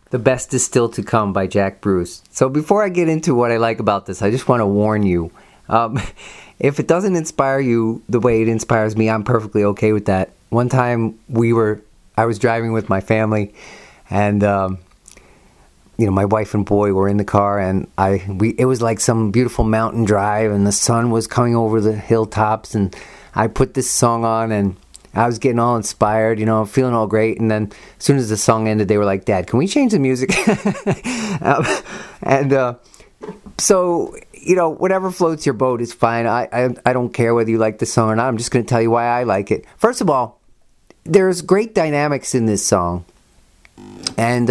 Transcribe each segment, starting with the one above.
The Best Is Still to Come by Jack Bruce. So before I get into what I like about this, I just want to warn you. If it doesn't inspire you the way it inspires me, I'm perfectly okay with that. One time I was driving with my family, and my wife and boy were in the car, and it was like some beautiful mountain drive, and the sun was coming over the hilltops, and I put this song on, and I was getting all inspired, feeling all great. And then as soon as the song ended, they were like, "Dad, can we change the music?" So, whatever floats your boat is fine. I don't care whether you like the song or not. I'm just going to tell you why I like it. First of all, there's great dynamics in this song. And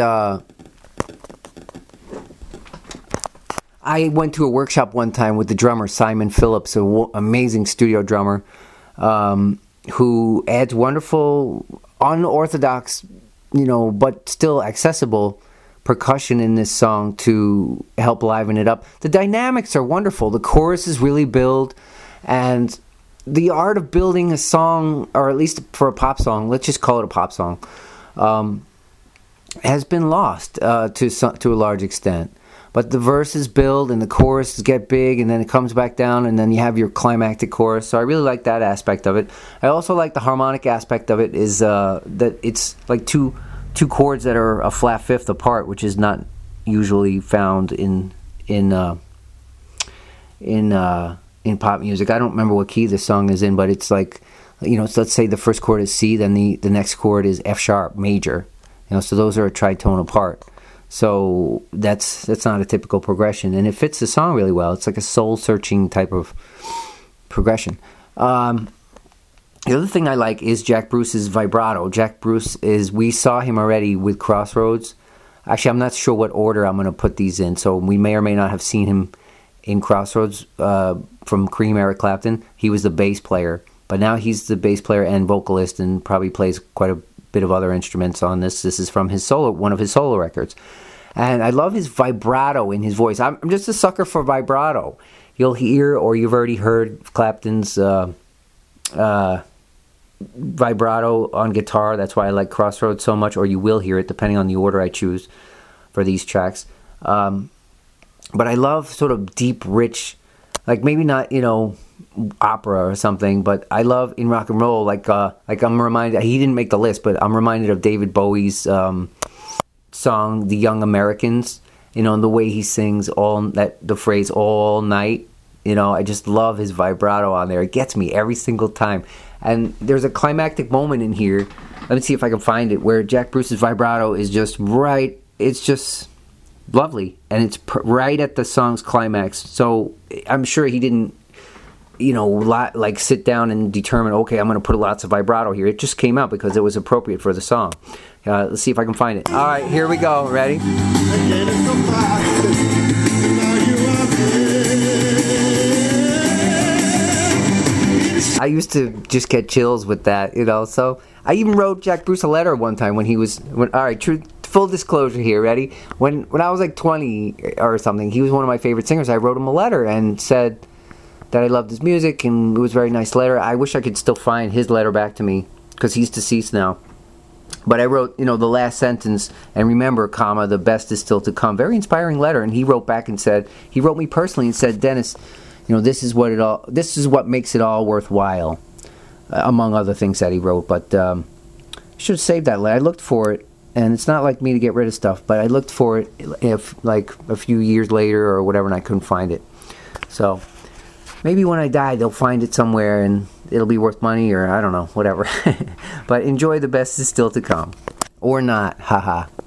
I went to a workshop one time with the drummer, Simon Phillips, an amazing studio drummer, who adds wonderful, unorthodox, but still accessible percussion in this song to help liven it up. The dynamics are wonderful. The chorus is really built, and the art of building a song, or at least for a pop song, let's just call it a pop song, has been lost to a large extent. But the verses build and the choruses get big, and then it comes back down, and then you have your climactic chorus. So I really like that aspect of it. I also like the harmonic aspect of it, is that it's like two chords that are a flat fifth apart, which is not usually found in pop music. I don't remember what key the song is in, but it's like, so let's say the first chord is C, then the next chord is F sharp major. So those are a tritone apart. So that's not a typical progression, and it fits the song really well. It's like a soul-searching type of progression. The other thing I like is Jack Bruce's vibrato. Jack Bruce we saw him already with Crossroads. Actually, I'm not sure what order I'm going to put these in, so we may or may not have seen him in Crossroads from Cream, Eric Clapton. He was the bass player, but now he's the bass player and vocalist, and probably plays quite a bit of other instruments on this. This is from one of his solo records. And I love his vibrato in his voice. I'm just a sucker for vibrato. You'll hear, or you've already heard, Clapton's vibrato on guitar. That's why I like Crossroads so much, or you will hear it depending on the order I choose for these tracks. But I love sort of deep, rich, like maybe not, opera or something, but I love in rock and roll, like I'm reminded, he didn't make the list, but I'm reminded of David Bowie's song The Young Americans, and the way he sings the phrase all night. I just love his vibrato on there. It gets me every single time. And there's a climactic moment in here, let me see if I can find it, where Jack Bruce's vibrato is just right, it's just lovely, and it's right at the song's climax. So I'm sure he didn't sit down and determine, okay, I'm going to put lots of vibrato here. It just came out because it was appropriate for the song. Let's see if I can find it. All right, here we go. Ready? I used to just get chills with that, so I even wrote Jack Bruce a letter one time all right, full disclosure here, ready? When I was like 20 or something, he was one of my favorite singers. I wrote him a letter and said that I loved his music, and it was a very nice letter. I wish I could still find his letter back to me, because he's deceased now. But I wrote, the last sentence, and remember, comma, the best is still to come. Very inspiring letter. And he wrote back and said, he wrote me personally and said, Dennis, this is what makes it all worthwhile, among other things that he wrote. But I should have saved that letter. I looked for it, and it's not like me to get rid of stuff, but I looked for it if like a few years later or whatever, and I couldn't find it. So maybe when I die, they'll find it somewhere, and it'll be worth money, or I don't know, whatever. But enjoy The Best Is Still to Come. Or not, haha.